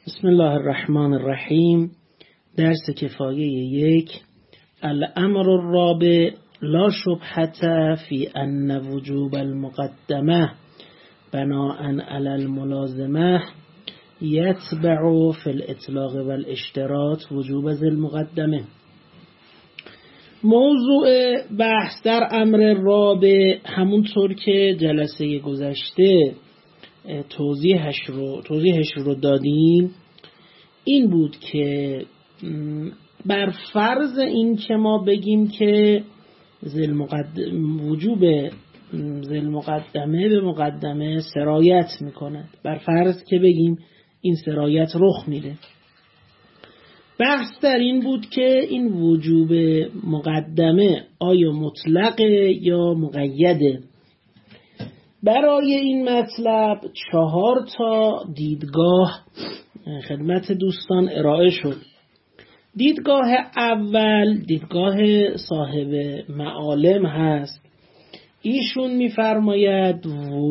بسم الله الرحمن الرحیم. درس کفایه 1. الامر الرابع لا شبهة فی ان وجوب المقدمه بناء علی الملازمه یتبع فی الاطلاق والاشتراط وجوب ذی المقدمه. موضوع بحث در امر رابع همونطور که جلسه گذشته توضیحش رو دادیم این بود که بر فرض این که ما بگیم که وجوب ذی المقدمه به مقدمه سرایت میکند، بر فرض که بگیم این سرایت رخ میده، بحث در این بود که این وجوب مقدمه آیا مطلقه یا مقیده. برای این مطلب 4 دیدگاه خدمت دوستان ارائه شد. دیدگاه اول دیدگاه صاحب معالم هست. ایشون میفرماید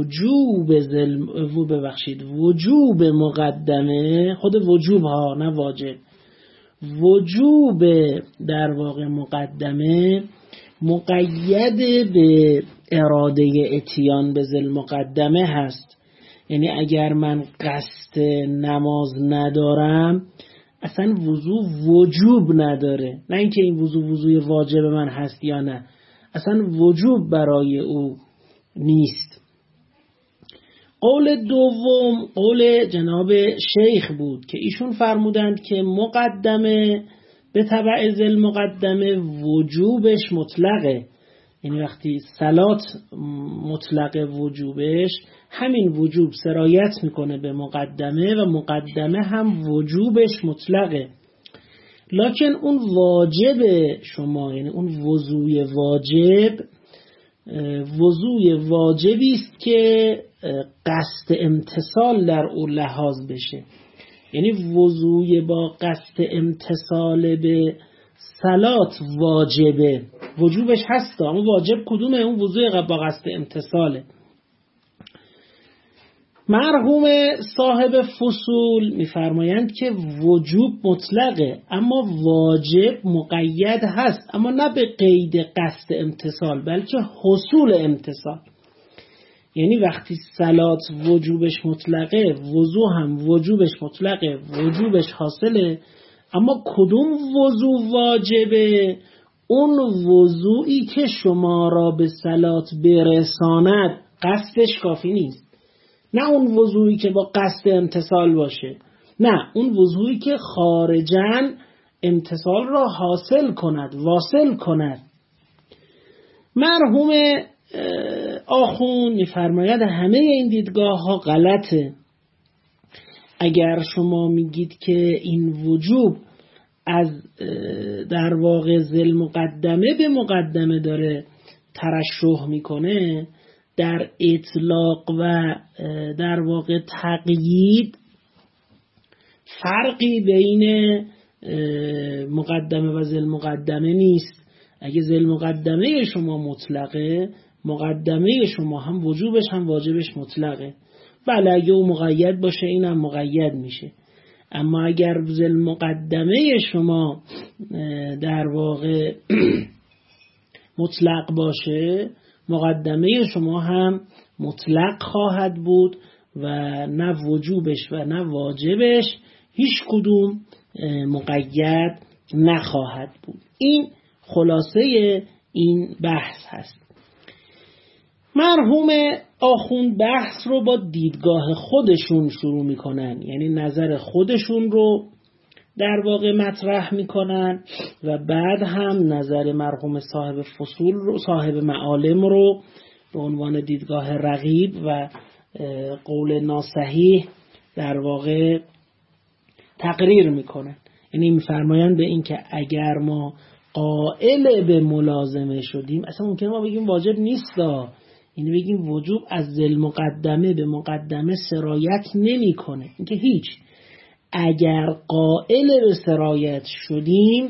وجوب مقدمه، خود وجوب ها نه واجب، وجوب در واقع مقدمه مقید به اراده اتیان به ذی المقدمه هست. یعنی اگر من قصد نماز ندارم اصلا وجوب نداره، نه اینکه این وضوع واجب من هست یا نه، اصلا وجوب برای او نیست. قول دوم قول جناب شیخ بود که ایشون فرمودند که مقدمه به تبع ذی المقدمه وجوبش مطلقه. یعنی وقتی صلات مطلق وجوبش، همین وجوب سرایت میکنه به مقدمه و مقدمه هم وجوبش مطلقه. لکن اون واجب شما، یعنی اون وضوء واجبی است که قصد امتثال در او لحاظ بشه. یعنی وضوء با قصد امتثال به صلات واجبه، وجوبش هست، اما واجب کدومه؟ اون وضوء با قصد امتثاله. مرحوم صاحب فصول میفرمایند که وجوب مطلقه اما واجب مقید هست، اما نه به قید قصد امتثال بلکه حصول امتثال. یعنی وقتی صلات وجوبش مطلقه، وضو هم وجوبش مطلقه، وجوبش حاصله، اما کدوم وضو واجبه؟ اون وضوئی که شما را به صلات برساند، قصدش کافی نیست. نه اون وضوئی که با قصد امتثال باشه، نه اون وضوئی که خارجاً امتثال را حاصل کند، واصل کند. مرحوم آخوند میفرماید همه این دیدگاه ها غلطه. اگر شما میگید که این وجوب از در واقع ذی المقدمه به مقدمه داره ترشح میکنه، در اطلاق و در واقع تقیید فرقی بین مقدمه و ذی المقدمه نیست. اگه ذی المقدمه شما مطلقه، مقدمه شما هم وجوبش هم واجبش مطلقه. بله اگه او مقید باشه این هم مقید میشه. اما اگر ذی المقدمه شما در واقع مطلق باشه، مقدمه شما هم مطلق خواهد بود و نه وجوبش و نه واجبش هیچ کدوم مقید نخواهد بود. این خلاصه این بحث هست. مرحوم آخوند بحث رو با دیدگاه خودشون شروع میکنن، یعنی نظر خودشون رو در واقع مطرح میکنن و بعد هم نظر مرحوم صاحب فصول رو، صاحب معالم رو به عنوان دیدگاه رقیب و قول ناصحیح در واقع تقریر میکنن. یعنی میفرمایند به این که اگر ما قائل به ملازمه شدیم، اصلا ممکنه ما بگیم واجب نیست، یعنی بگیم وجوب از ذی المقدمه به مقدمه سرایت نمیکنه، اینکه هیچ. اگر قائل به سرایت شدیم،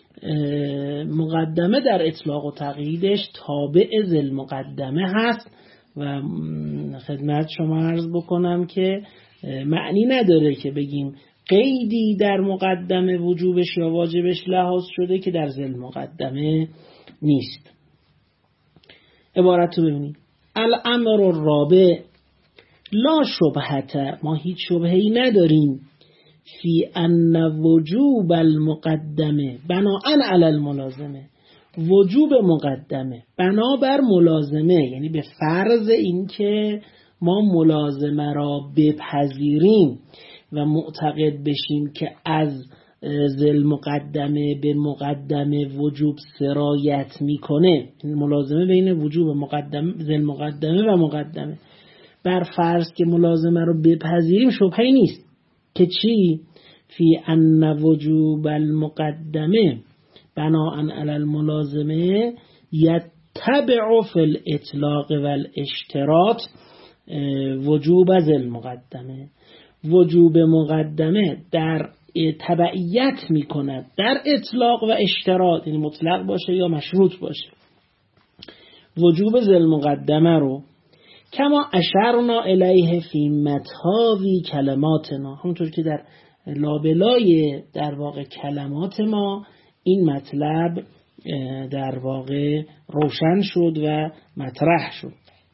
مقدمه در اطلاق و تقییدش تابع ذی المقدمه هست و خدمت شما عرض بکنم که معنی نداره که بگیم قیدی در مقدمه وجوبش یا واجبش لحاظ شده که در ذیل مقدمه نیست. عبارت رو ببینید. الامر الرابع لا شبهت، ما هیچ شبهه‌ای نداریم فی ان وجوب المقدمه بناءً علی الملازمه، وجوب مقدمه بنابر ملازمه، یعنی به فرض اینکه ما ملازمه را بپذیریم و معتقد بشیم که از ذیل مقدمه به مقدمه وجوب سرایت میکنه، ملازمه بین وجوب مقدمه ذیل مقدمه و مقدمه، بر فرض که ملازمه رو بپذیریم شبهه‌ای نیست که چی؟ فی ان وجوب المقدمه بناءً علی الملازمه یتبع فی الاطلاق و الاشتراط وجوب ذیل مقدمه، وجوب مقدمه در تبعیت میکند در اطلاق و اشتراط، یعنی مطلق باشه یا مشروط باشه، وجوب ذیل مقدمه رو کما اشرنا الیه فی متاوی کلماتنا، همونطور که در لابلای در واقع کلمات ما این مطلب در واقع روشن شد و مطرح شد.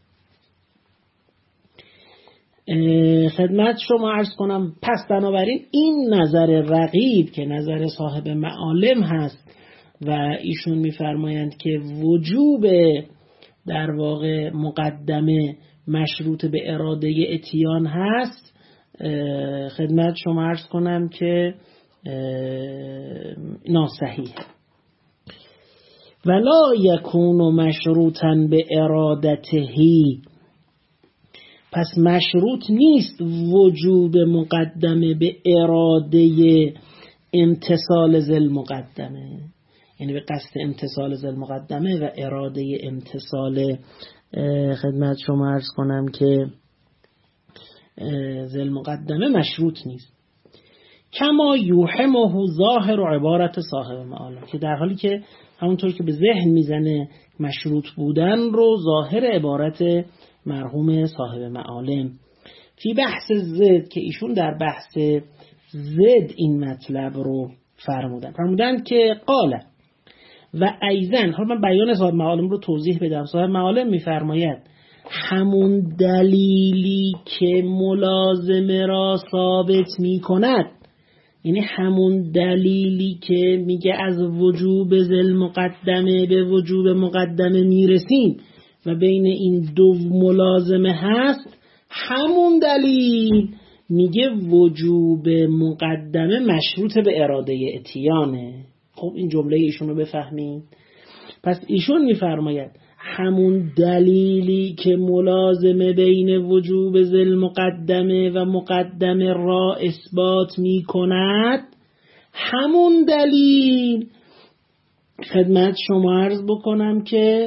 خدمت شما عرض کنم پس بنابراین این نظر رقیب که نظر صاحب معالم هست و ایشون میفرمایند که وجوب در واقع مقدمه مشروط به اراده اتیان هست، خدمت شما عرض کنم که ناصحیح. ولا یکون مشروطا به ارادتهی، پس مشروط نیست وجوب مقدمه به اراده امتصال ذیل مقدمه، یعنی به قصد امتصال ذیل مقدمه و اراده امتصال خدمت شما عرض کنم که ذیل مقدمه مشروط نیست. کما یوهمه ظاهر و عبارت صاحب معالم، که در حالی که همونطور که به ذهن میزنه مشروط بودن رو ظاهر عبارت مرحوم صاحب معالم فی بحث زد، که ایشون در بحث زد این مطلب رو فرمودن که قاله و ایزن، حالا من بیان صاحب معالم رو توضیح بدم. صاحب معالم میفرماید همون دلیلی که ملازمه را ثابت میکند، یعنی همون دلیلی که میگه از وجوب ذیل مقدمه به وجوب مقدمه میرسیم و بین این دو ملازمه هست، همون دلیل میگه وجوب مقدمه مشروط به اراده اتیانه. خب این جمله ایشون رو بفهمید. پس ایشون میفرماید همون دلیلی که ملازمه بین وجوب ذیل مقدمه و مقدمه را اثبات میکند، همون دلیل خدمت شما عرض بکنم که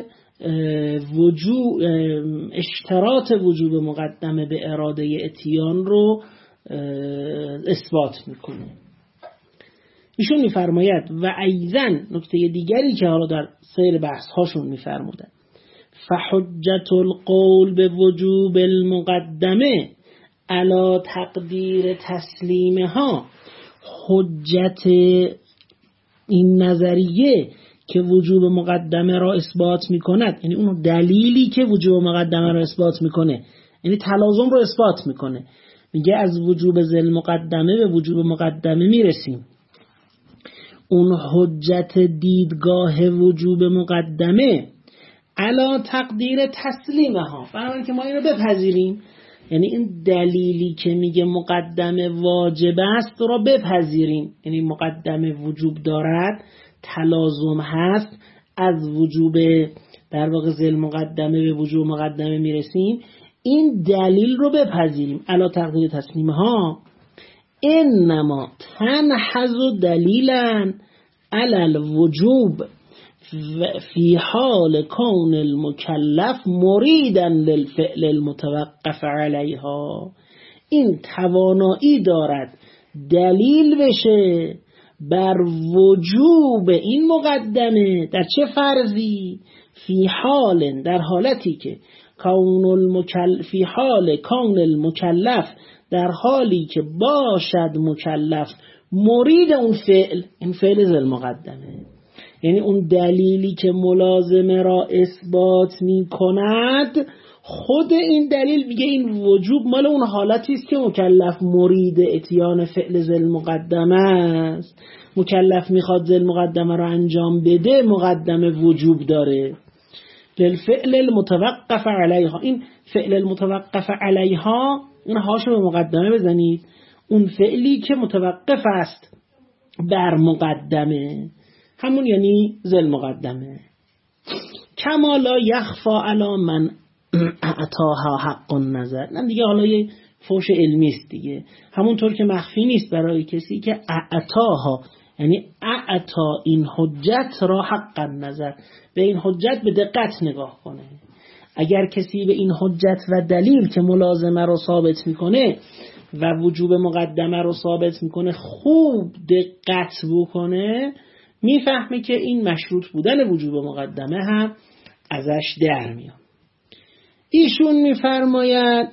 اشتراط وجوب مقدمه به اراده اتیان رو اثبات میکنه. ایشون میفرماید و ایزن، نکته دیگری که حالا در سیر بحث هاشون میفرمودن، فحجت القول به وجوب المقدمه علی تقدیر تسلیمها، حجت این نظریه که وجوب مقدمه را اثبات میکند، یعنی اون دلیلی که وجوب مقدمه را اثبات میکنه، یعنی تلازم رو اثبات میکنه، میگه از وجوب ذیل مقدمه به وجوب مقدمه میرسیم. اون حجت دیدگاه وجوب مقدمه علا تقدیر تسلیمها، بنابراین که ما این رو بپذیریم، یعنی این دلیلی که میگه مقدمه واجب است رو بپذیریم، یعنی مقدمه وجوب دارد، تلازم هست، از وجوب در واقع ذیل مقدمه به وجوب مقدمه میرسیم، این دلیل رو بپذیریم. علا تقدیر تسلیمها انما تنحز دلیلا علی الوجوب فی حال کون المکلف مریدا للفعل المتوقف علیها، این توانایی دارد دلیل بشه بر وجوب این مقدمه در چه فرضی؟ فی حال، در حالتی که فی حال کون المکلف، در حالی که باشد مکلف مرید اون فعل، این فعل ذل مقدمه، یعنی اون دلیلی که ملازمه را اثبات می کند، خود این دلیل میگه این وجوب مال اون حالتی است که مکلف مرید اتیان فعل ذل مقدمه است. مکلف میخواد ذل مقدمه را انجام بده، مقدمه وجوب داره. للفعل المتوقف علیها، این فعل المتوقف علیها، این هاشو به مقدمه بزنید، اون فعلی که متوقف است بر مقدمه، همون یعنی ذل مقدمه. کما لا یخفا علی من اعطاها حق النظر، نه دیگه حالا یه فوش علمی است دیگه، همونطور که مخفی نیست برای کسی که اعطاها، یعنی اعطا این حجت را حق النظر، به این حجت به دقت نگاه کنه. اگر کسی به این حجت و دلیل که ملازمه رو ثابت میکنه و وجوب مقدمه رو ثابت میکنه خوب دقت بکنه، میفهمه که این مشروط بودن وجوب مقدمه هم ازش در میاد. ایشون میفرماید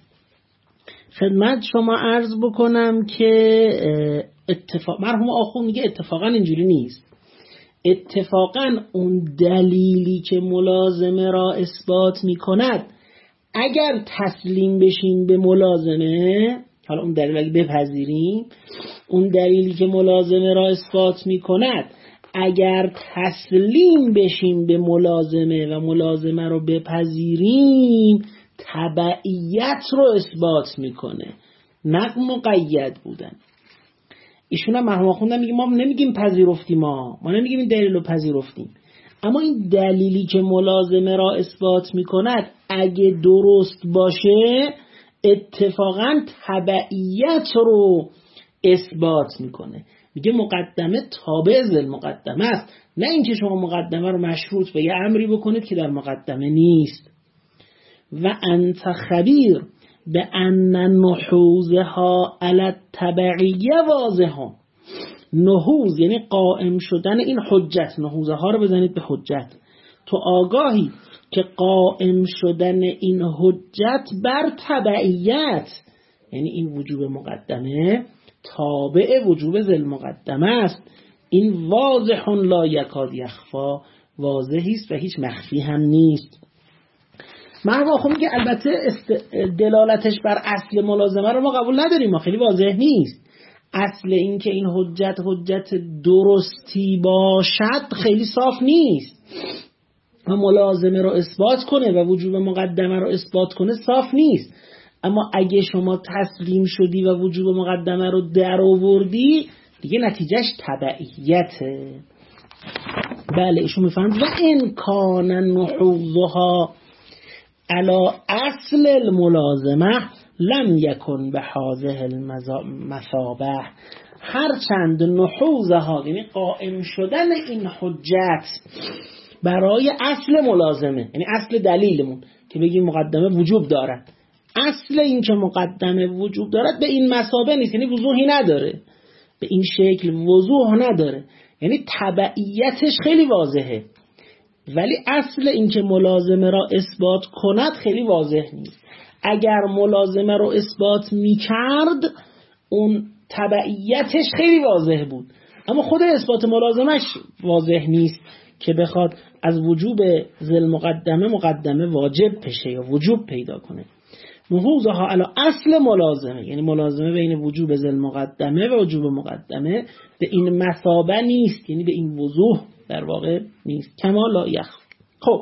خدمت شما عرض بکنم که مرحوم آخوند میگه اتفاقا اینجوری نیست. اتفاقا اون دلیلی که ملازمه را اثبات میکند، اگر تسلیم بشیم به ملازمه، حالا اون دلیل اگه بپذیریم، اون دلیلی که ملازمه را اثبات میکند اگر تسلیم بشیم به ملازمه و ملازمه رو بپذیریم، تبعیت رو اثبات میکنه، نه مقید بودن. ایشون هم مرحوم خوندن میگه ما نمیگیم پذیرفتیم، ما نمیگیم این دلیل رو پذیرفتیم، اما این دلیلی که ملازمه را اثبات میکند اگه درست باشه اتفاقا تبعیت رو اثبات میکنه. میگه مقدمه تابع ذل مقدمه است، نه اینکه شما مقدمه رو مشروط به یه امری بکنید که در مقدمه نیست. و انت خبیر به ان نحوزها علی التبعیه واضحه. نحوز یعنی قائم شدن این حجت، نحوزه ها رو بزنید به حجت. تو آگاهی که قائم شدن این حجت بر تبعیت، یعنی این وجوب مقدمه تابع وجوب ذل مقدمه است. این واضح لا یکاد یخفا، واضحی است و هیچ مخفی هم نیست. مرحبا خب میگه البته دلالتش بر اصل ملازمه رو ما قبول نداریم، ما خیلی واضح نیست. اصل این که این حجت درستی باشد خیلی صاف نیست و ملازمه رو اثبات کنه و وجوب مقدمه رو اثبات کنه صاف نیست. اما اگه شما تسلیم شدی و وجوب مقدمه رو در آوردی، دیگه نتیجهش تبعیته. بله ایشون میفهمد و این کان نحوزها علی اصل الملازمه لم یکن به هذه المثابه. هرچند نحوزها یعنی قائم شدن این حجت برای اصل ملازمه، یعنی اصل دلیلمون که بگیم مقدمه وجوب دارد، اصل این که مقدمه وجوب دارد به این مثابه نیست، یعنی وضوحی نداره، به این شکل وضوح نداره، یعنی تبعیتش خیلی واضحه، ولی اصل این که ملازمه را اثبات کند خیلی واضح نیست. اگر ملازمه را اثبات میکرد اون تبعیتش خیلی واضح بود، اما خود اثبات ملازمش واضح نیست که بخواد از وجوب ذل مقدمه واجب بشه یا وجوب پیدا کنه. نحوزها علی اصل ملازمه، یعنی ملازمه بین وجوب ذل مقدمه و وجوب مقدمه به این مثابه نیست، یعنی به این وضوح در واقع نیست. کما لا یخفا. خب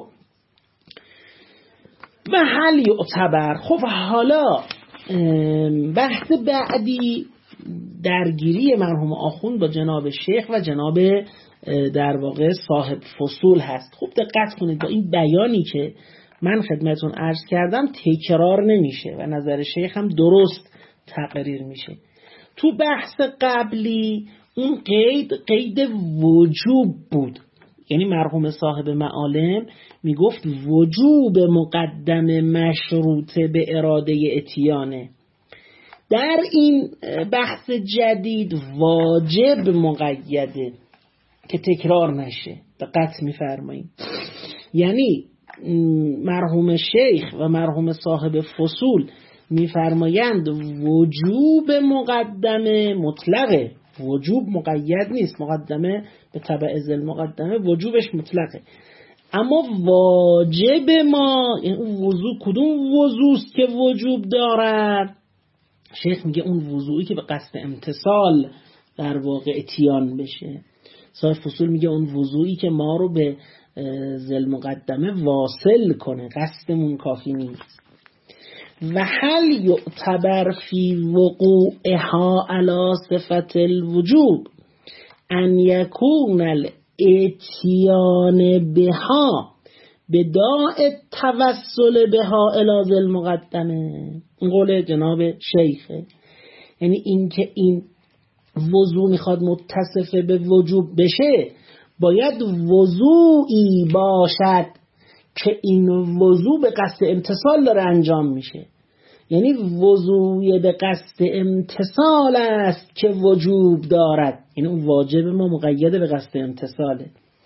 و هل یعتبر، خب حالا بحث بعدی درگیری مرحوم آخوند با جناب شیخ و جناب در واقع صاحب فصول هست. خوب دقت کنید، با این بیانی که من خدمتون عرض کردم تکرار نمیشه و نظر شیخ هم درست تقریر میشه. تو بحث قبلی اون قید وجوب بود، یعنی مرحوم صاحب معالم میگفت وجوب مقدم مشروطه به اراده اتیانه. در این بحث جدید واجب مقیده که تکرار نشه. دقت میفرمایید، یعنی مرحوم شیخ و مرحوم صاحب فصول میفرمایند وجوب مقدمه مطلقه، وجوب مقید نیست، مقدمه به تبع ذل مقدمه وجوبش مطلقه. اما واجب ما، این وضو کدوم وضوست که وجوب دارد؟ شیخ میگه اون وضوعی که به قصد امتثال در واقع اتیان بشه. صاحب فصول میگه اون وضوعی که ما رو به ذل مقدمه واصل کنه، قصدمون کافی نیست. و هل یعتبر فی وقوعها علی صفت الوجوب ان یکون الاتیان بها بداع توسل بها الی ذل مقدمه. این قول جناب شیخه، یعنی این که این وضوع میخواد متصف به وجوب بشه باید وضوعی باشد که این وضوع به قصد امتثال داره انجام میشه. یعنی وضوع به قصد امتثال است که وجوب دارد، یعنی اون واجب ما مقید به قصد امتثاله.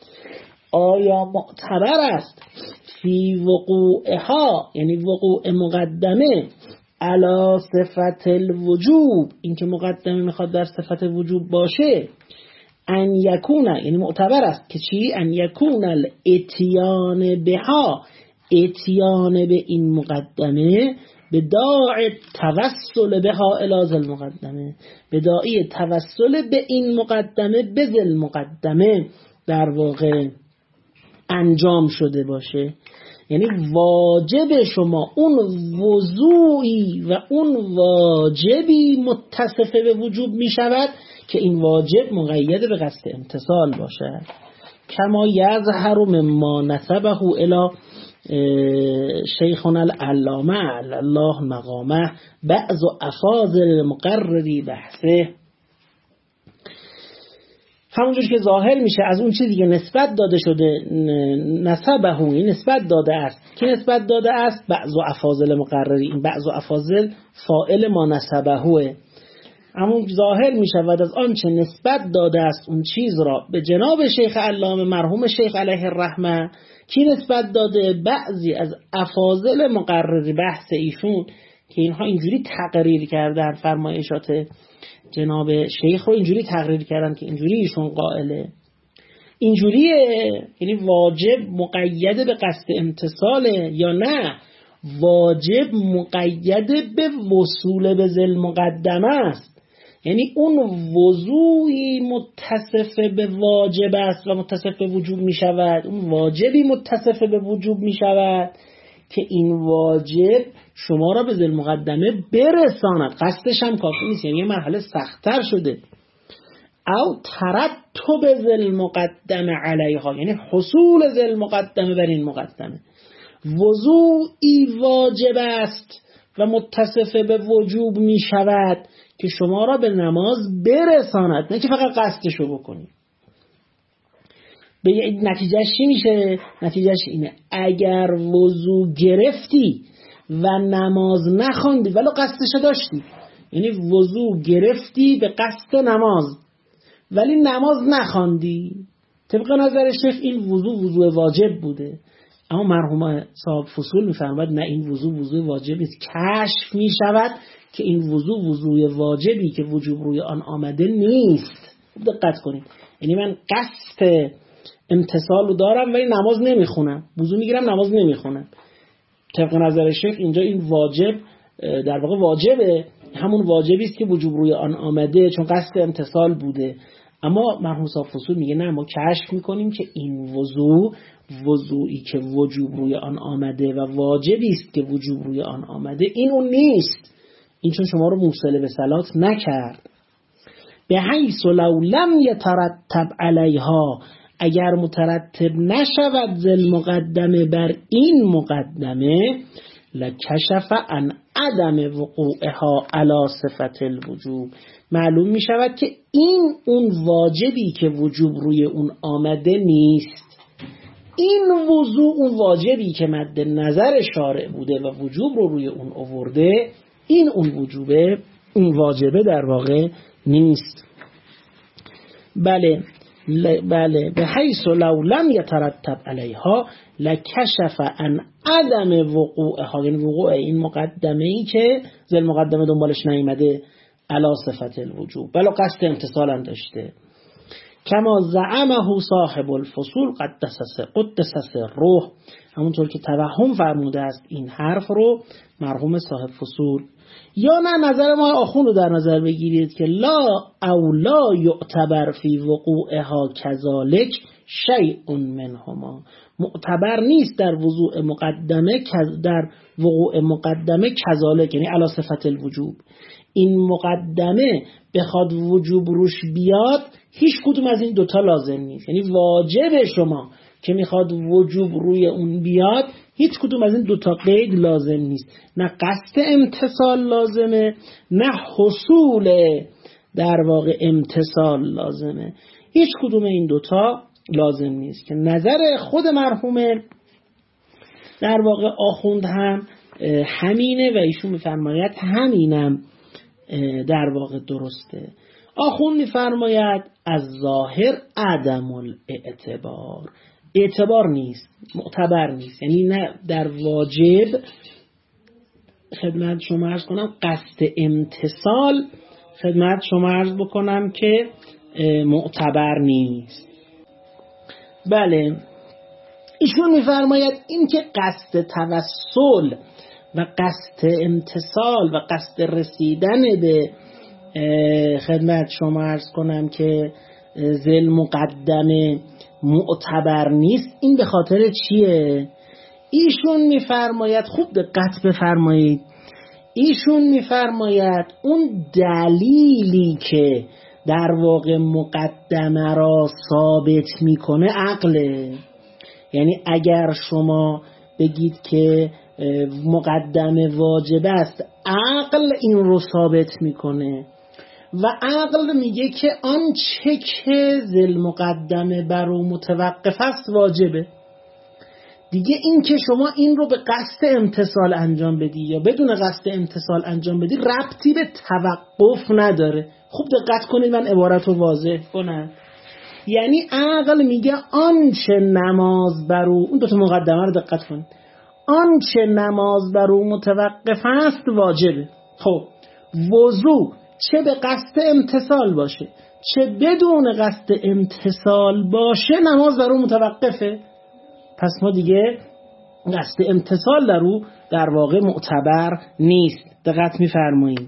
آیا معتبر است فی وقوعها، یعنی وقوع مقدمه علی صفت الوجوب، این که مقدمه میخواد در صفت وجوب باشه، ان یکون، یعنی معتبر است که چی؟ ان یکون الاتیان بها، اتیان به این مقدمه به داع توسل بها الی ذل مقدمه، به داعی توسل به این مقدمه به ذل مقدمه در واقع انجام شده باشه. یعنی واجب شما اون وضوعی و اون واجبی متصف به وجوب می شود که این واجب مقید به قصد امتثال باشد. کما یظهر مما نسبه الی شیخنا العلامه علی الله مقامه بعض افاضل مقرری بحثه. همونجور که ظاهر میشه از اون چیزی که نسبت داده شده، نسبه این نسبت داده است، که نسبت داده است بعض افاضل مقرری، این بعض افاضل فاعل ما نسبهوه. همون ظاهر میشود از آنچه نسبت داده است اون چیز را به جناب شیخ علامه مرحوم شیخ علیه الرحمه، کی نسبت داده؟ بعضی از افاضل مقرر بحث ایشون که اینها اینجوری تقریر کردن، فرمایشات جناب شیخ رو اینجوری تقریر کردن که اینجوری ایشون قائله، اینجوریه. یعنی واجب مقید به قصد امتثاله یا نه واجب مقید به وصول به ذل مقدمه است. یعنی اون وضوعی متصف به واجب است و متصف به وجوب می شود، اون واجبی متصف به وجوب می شود که این واجب شما را به ذل مقدمه برساند. قصدش هم کافی نیست، یعنی یه مرحله سخت‌تر شده. او ترتب ذل مقدمه علیها، یعنی حصول ذل مقدمه بر این مقدمه. وضوعی واجب است و متصف به وجوب می شود که شما را به نماز برساند، نه که فقط قصدشو بکنی. به نتیجهش چی میشه؟ نتیجهش اینه اگر وضو گرفتی و نماز نخوندی ولی قصدشو داشتی، یعنی وضو گرفتی به قصد نماز ولی نماز نخوندی، طبق نظر شیخ این وضو واجب بوده. اما مرحوم صاحب فصول میفرماید نه، این وضو واجب نیست، کشف میشود که این وضوی واجبی که وجوب روی آن آمده نیست. دقت کنید، یعنی من قصد امتثال رو دارم ولی نماز نمیخونم، وضو میگیرم نماز نمیخونم. طبق نظر شیخ اینجا این واجب در واقع واجبه، همون واجبی است که وجوب روی آن آمده چون قصد امتثال بوده. اما مرحوم صاحب فصول میگه نه، ما کشف میکنیم که این وضوعی که وجوب روی آن آمده و واجبی است که وجوب روی آن آمده این اون نیست، این چون شما رو موصل به صلات نکرد. به حیث لو لم یترتب علیها، اگر مترتب نشود ذل مقدمه بر این مقدمه، لکشف عن عدم وقوعها علی صفت الوجوب، معلوم می شود که این اون واجبی که وجوب روی اون آمده نیست. این وضوع اون واجبی که مد نظر شارع بوده و وجوب رو روی اون آورده، این اون واجبه در واقع نیست. بله، بله به حیث لو لم یترتب علیها لکشف عن عدم وقوعها، یعنی وقوع این مقدمه ای که ذل مقدمه دنبالش نیامده علی صفت الوجوب، بلا قصد امتصال هم داشته. کما زعمه صاحب الفصول قدس سره، همونطور که توهم فرموده است این حرف رو مرحوم صاحب فصول. یا نه نظر ما آخون رو در نظر بگیرید که لا او لا یعتبر فی وقوعها کذالک شیء منهما، معتبر نیست در وضوع مقدمه، در وقوع مقدمه کذالک یعنی علی صفت الوجوب، این مقدمه بخواد وجوب روش بیاد هیچ کدوم از این دوتا لازم نیست. یعنی واجب شما که میخواد وجوب روی اون بیاد هیچ کدوم از این دوتا قید لازم نیست، نه قصد امتصال لازمه نه حصول در واقع امتصال لازمه، هیچ کدوم این دوتا لازم نیست که نظر خود مرحوم در واقع آخوند هم همینه و ایشون میفرماید همینم در واقع درسته. آخوند میفرماید از ظاهر عدم الاعتبار، اعتبار نیست، معتبر نیست، یعنی نه در واجب خدمت شما عرض کنم قصد امتصال، خدمت شما عرض بکنم که معتبر نیست. بله ایشون میفرماید این که قصد توسل و قصد امتصال و قصد رسیدن به خدمت شما عرض کنم که ذل مقدمه معتبر نیست، این به خاطر چیه؟ ایشون میفرماید خوب دقت بفرمایید، ایشون میفرماید اون دلیلی که در واقع مقدمه را ثابت میکنه عقله. یعنی اگر شما بگید که مقدمه واجب است، عقل این رو ثابت میکنه و عقل میگه که آنچه که ذل مقدمه بر او متوقف است واجبه. دیگه این که شما این رو به قصد امتصال انجام بدی یا بدون قصد امتصال انجام بدی ربطی به توقف نداره. خوب دقت کنید من عبارت رو واضح کنم. یعنی عقل میگه آنچه نماز بر او، اون دوتا مقدمه رو دقت کنید، آنچه نماز بر او متوقف است واجبه. خب وضو چه به قصد امتصال باشه چه بدون قصد امتصال باشه نماز بر او متوقفه، پس ما دیگه قصد امتصال در او در واقع معتبر نیست. دقت می‌فرمایید.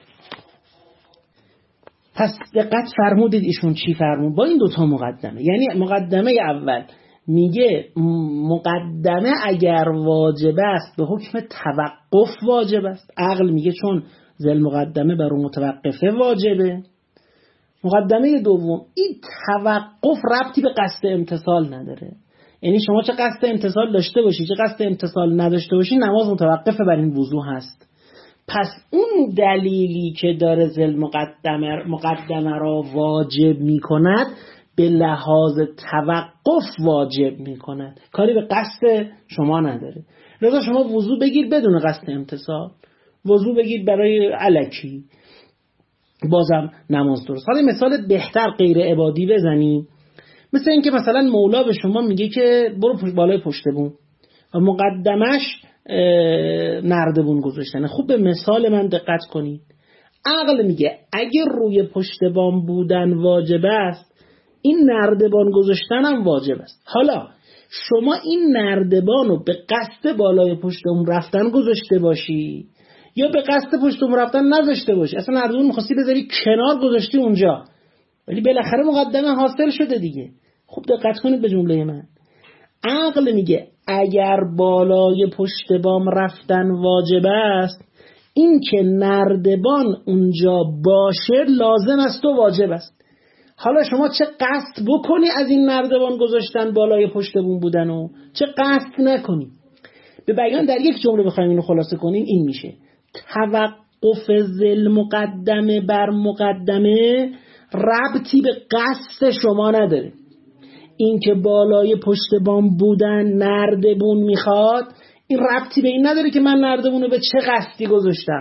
پس دقت فرمودید ایشون چی فرمود با این دوتا مقدمه. یعنی مقدمه اول میگه مقدمه اگر واجب است به حکم توقف واجب است، عقل میگه چون ذل مقدمه بر اون متوقفه واجبه. مقدمه دوم این توقف ربطی به قصد امتصال نداره، یعنی شما چه قصد امتصال داشته باشی چه قصد امتصال نداشته باشی نماز متوقفه بر این وضو هست. پس اون دلیلی که داره ذل مقدمه را واجب میکند به لحاظ توقف واجب میکند، کاری به قصد شما نداره. لذا شما وضو بگیر بدون قصد امتصال، وضو بگیر برای الکی، بازم نماز درست. حالا مثال بهتر غیر عبادی بزنیم، مثل این که مثلا مولا به شما میگه که برو بالای پشت بوم و مقدمش نردبون گذاشتنه. خوب به مثال من دقت کنید. عقل میگه اگر روی پشت بام بودن واجب است این نردبان گذاشتن هم واجب است. حالا شما این نردبان رو به قصد بالای پشت بوم رفتن گذاشته باشی یا به قصد پشت بوم رفتن نذاشته باشی، اصلا نردبان می‌خواستی بذاری کنار گذاشتی اونجا، ولی بالاخره مقدمه حاصل شده دیگه. خوب دقت کنید به جمله من. عقل میگه اگر بالای پشت بام رفتن واجب است این که نردبان اونجا باشه لازم است و واجب است. حالا شما چه قصد بکنی از این نردبان گذاشتن بالای پشت بوم بودن و چه قصد نکنی، به بیان در یک جمله بخوایم اینو خلاصه کنیم این میشه توقف ذل مقدمه بر مقدمه ربطی به قصد شما نداره. این که بالای پشت بام بودن نردبون میخواد این ربطی به این نداره که من نردبون رو به چه قصدی گذاشتم.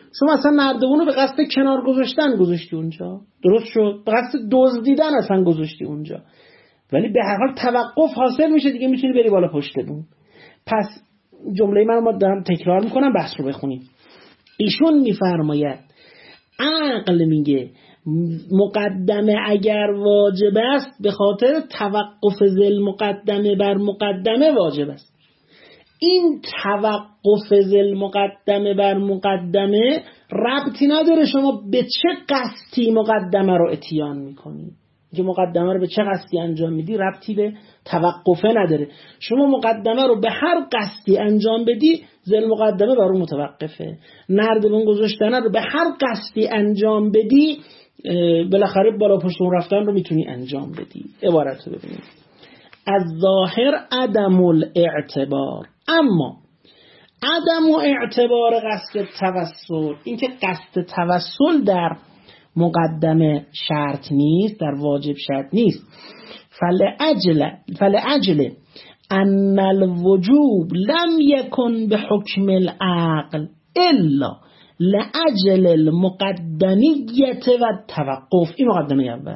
شما اصلا نردبون رو به قصد کنار گذاشتن گذاشتی اونجا، درست شد، به قصد دزدیدن اصلا گذاشتی اونجا، ولی به هر حال توقف حاصل میشه دیگه، میتونی بری بالا پشت بون. پس جمله من ما دارم تکرار میکنم، بحث رو بخونیم. ایشون میفرماید عقل میگه مقدمه اگر واجب است به خاطر توقف ذل مقدمه بر مقدمه واجب است. این توقف ذل مقدمه بر مقدمه ربطی نداره شما به چه قصدی مقدمه رو اتیان میکنی، که مقدمه رو به چه قصدی انجام میدی ربطی به توقفه نداره. شما مقدمه رو به هر قصدی انجام بدی ذل مقدمه بر اون متوقفه. نردبون گذاشتن رو به هر قصدی انجام بدی بالاخره بالا پشت اون رفتن رو میتونی انجام بدی. عبارت رو ببینید: از ظاهر عدم الاعتبار، اما عدم اعتبار قصد توسل، اینکه قصد توسل در مقدمه شرط نیست، در واجب شرط نیست. فلعجل ان الوجوب لم يكن بحكم العقل الا لعجل المقدمیت و توقف. این مقدمه اول.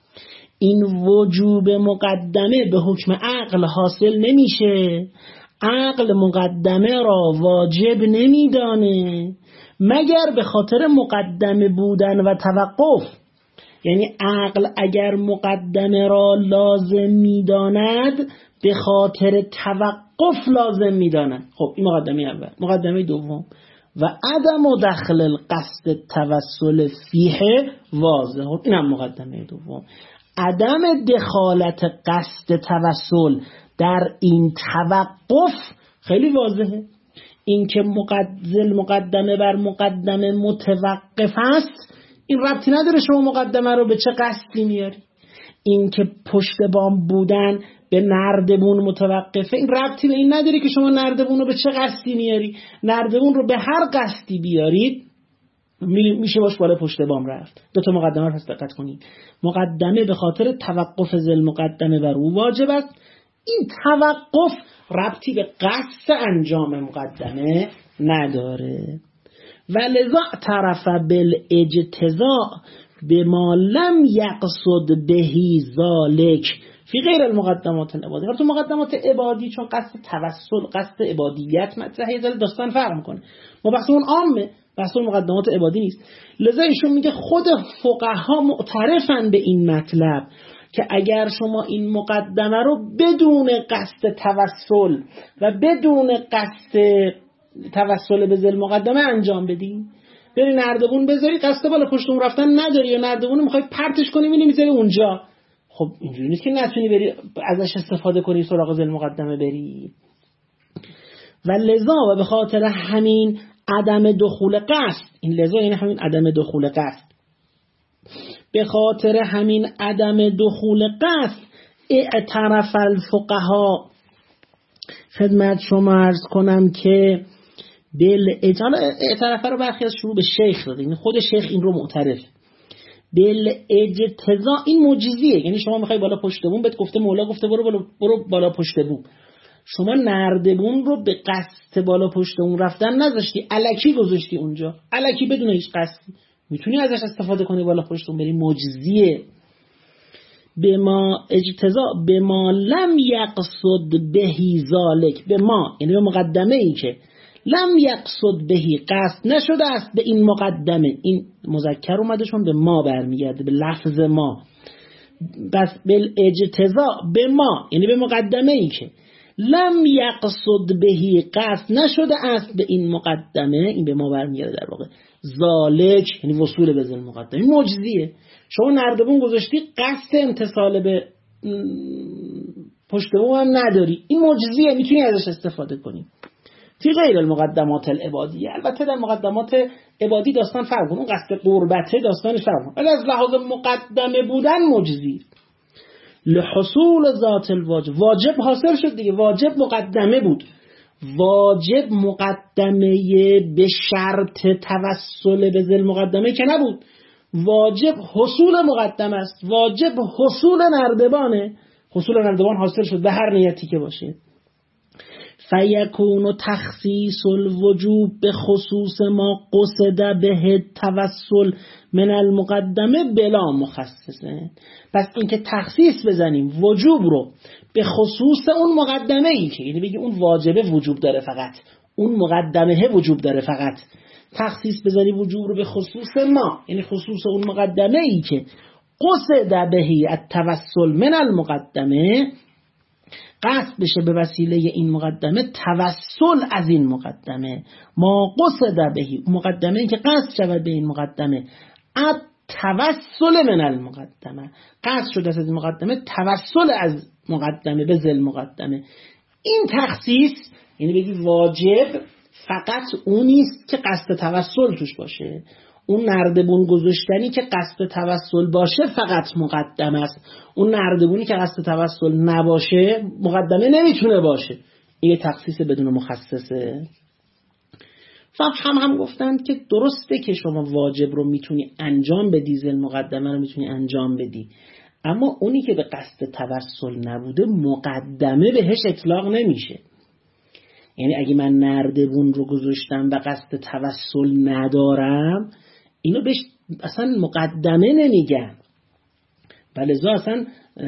این وجوب مقدمه به حکم عقل حاصل نمیشه، عقل مقدمه را واجب نمیدانه مگر به خاطر مقدمه بودن و توقف. یعنی عقل اگر مقدمه را لازم میداند به خاطر توقف لازم میداند. خب این مقدمه اول. مقدمه دوم: و عدم دخل القصد توسل فیه واضح. این هم مقدمه دوم. عدم دخالت قصد توسل در این توقف خیلی واضحه. این که مقدمه بر مقدمه متوقف است، این ربطی نداره شما مقدمه رو به چه قصدی میاری. این که پشت بام بودن به نردبون متوقفه، این ربطی به این نداره که شما نردبون رو به چه قصدی میاری. نردبون رو به هر قصدی بیارید میشه باش بالا پشت بام رفت. دو تا مقدمه رو پس دقت کنید. مقدمه به خاطر توقف ذل مقدمه بر او واجب است. این توقف ربطی به قصد انجام مقدمه نداره. ولذا طرف بالاجتزاء بما لم یقصد بهی ذالک فی غیر المقدمات العبادی. تو مقدمات عبادی چون قصد توسل، قصد عبادیت مطرحه، یه داستان فرق میکنه. ما بحثمون عامه، بحث مقدمات عبادی نیست. لذا ایشون میگه خود فقها معترفن به این مطلب که اگر شما این مقدمه رو بدون قصد توسل و بدون قصد توسل به ذل مقدمه انجام بدی، بری نردبون بذاری، قصد بالا پشت اون رفتن نداری یا نردبون رو میخوای پرتش کنی میذاری اونجا، خب اینجوری نیست که نتونی بری ازش استفاده کنی سراغ ذل مقدمه بری. و لذا و به خاطر همین عدم دخول قصد، این لذا یعنی همین عدم دخول قصد، به خاطر همین عدم دخول قصد اعترف الفقها، خدمت شما عرض کنم که اعترافه رو برخی از شروع به شیخ داده، یعنی خود شیخ این رو معترف. بالاجتزاء این معجزیه، یعنی شما میخوای بالا پشت بون، بهت گفته مولا گفته برو بالا پشت بون، شما نردبون رو به قصد بالا پشت اون رفتن نذاشتی، الکی گذاشتی اونجا، الکی بدون هیچ قصدی، میتونی ازش استفاده کنی بالا پشت اون بری. معجزیه. به ما اجتزاء به ما لم یقصد بهی ذالک، به ما یعنی به مقدمه ای که لم یقصد بهی قصد نشده است به این مقدمه، این مذکر اومده چون به ما برمیگرده، به لفظ ما. بس بالاجتزاء به ما یعنی به مقدمه ای که لم یقصد بهی قصد نشده است به این مقدمه، این به ما برمیگرده در واقع، ذالک یعنی وصول به ذل مقدمه. این معجزیه. شما نردبون گذاشتی، قصد امتصال به پشت بوم هم نداری، این معجزیه، میتونی ازش استفاده کنی. فی غیر المقدمات العبادیه، البته در مقدمات عبادی داستان فرق کنه، اون قصد قربته داستانش فرق کنه، ولی از لحاظ مقدمه بودن معجزی. لحصول ذات الواجب، واجب حاصل شد دیگه، واجب مقدمه بود، واجب مقدمه به شرط توسل به ذل مقدمه که نبود، واجب حصول مقدمه است، واجب حصول نردبانه، حصول نردبان حاصل شد به هر نیتی که باشه. فیکون تخصیص الوجوب به خصوص ما قصد به توسل من المقدمه بلا مخصصه. پس اینکه تخصیص بزنیم وجوب رو به خصوص اون مقدمه ای که، یعنی بگی اون واجبه وجوب داره فقط، اون مقدمه وجوب داره فقط، تخصیص بزنی وجوب رو به خصوص ما، یعنی خصوص اون مقدمه ای که قصد بهی التوسل من المقدمه، قصد بشه به وسیله این مقدمه توسل از این مقدمه، ما قصد بهی مقدمه ای که قصد شود به این مقدمه، التوسل من المقدمه، قصد شده از این مقدمه توسل از مقدمه به ذل مقدمه. این تخصیص یعنی بگی واجب فقط اونیست که قصد توسل توش باشه، اون نردبون گذاشتنی که قصد توسل باشه فقط مقدمه است، اون نردبونی که قصد توسل نباشه مقدمه نمیتونه باشه. این تخصیص بدون مخصصه. هم گفتند که درسته که شما واجب رو میتونی انجام بدی، ذل مقدمه رو میتونی انجام بدی، اما اونی که به قصد توسل نبوده مقدمه بهش اطلاق نمیشه. یعنی اگه من نردبون رو گذاشتم و قصد توسل ندارم، اینو بهش اصلا مقدمه نمیگن، ولذا اصلا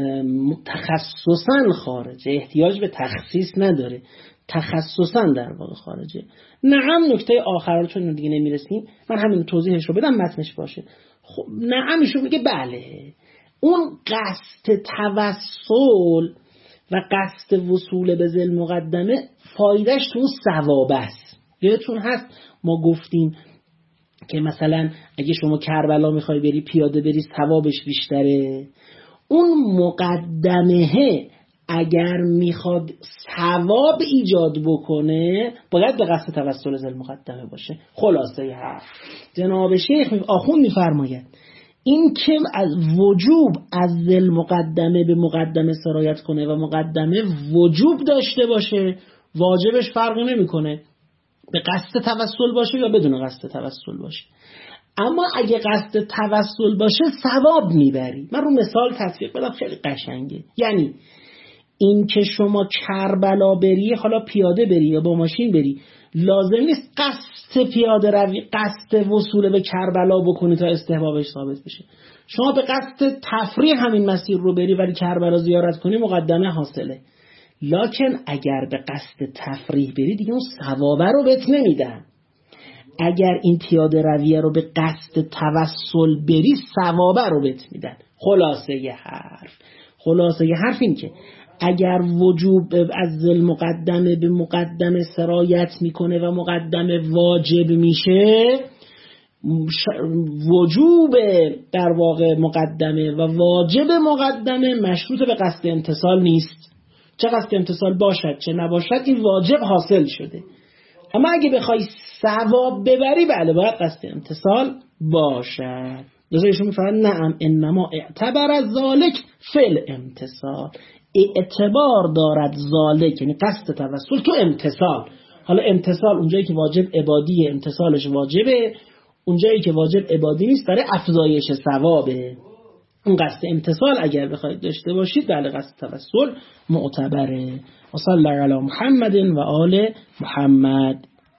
تخصصا خارجه، احتیاج به تخصیص نداره، تخصصا در واقع خارجه. نعم نکته آخر رو چون دیگه نمیرسیم من همین توضیحش رو بدم متنش باشه. خب نعم ایشون میگه بله اون قصد توسل و قصد وصول به ذل مقدمه فایدهش تو ثواب است. یادتون هست ما گفتیم که مثلا اگه شما کربلا میخوای بری پیاده بری ثوابش بیشتره. اون مقدمه اگر میخواد ثواب ایجاد بکنه باید به قصد توسل ذل مقدمه باشه. خلاصه حرف جناب شیخ آخوند میفرماید این که از وجوب از ذل مقدمه به مقدمه سرایت کنه و مقدمه وجوب داشته باشه واجبش فرقی نمیکنه به قصد توسل باشه یا بدون قصد توسل باشه. اما اگه قصد توسل باشه ثواب میبری. من رو مثال تطبیق بدم خیلی قشنگه. یعنی این که شما کربلا بری، حالا پیاده بری یا با ماشین بری، لازم نیست قصد پیاده روی قصد وصول به کربلا بکنی تا استحبابش ثابت بشه. شما به قصد تفریح همین مسیر رو بری ولی کربلا زیارت کنی مقدمه حاصله. لکن اگر به قصد تفریح بری دیگه اون ثوابه رو بهت نمیدن. اگر این پیاده رویه رو به قصد توسل بری ثوابه رو بهت میدن. خلاصه حرف این که اگر وجوب از ذل مقدمه به مقدمه سرایت میکنه و مقدمه واجب میشه، وجوب در واقع مقدمه و واجب مقدمه مشروط به قصد امتصال نیست. چه قصد امتصال باشد چه نباشد این واجب حاصل شده. اما اگه بخوای ثواب ببری بله باید قصد امتصال باشد. لذا ایشون میفرماید نعم انما اعتبر ذالک فل امتصال، اعتبار دارد ذالک یعنی قصد توسل تو امتصال. حالا امتصال اونجایی که واجب عبادیه امتصالش واجبه، اونجایی که واجب عبادی نیست برای افزایش ثوابه. اون قصد امتصال اگر بخواید داشته باشید بله قصد توسل معتبره. و صلی الله علی محمد و آل محمد.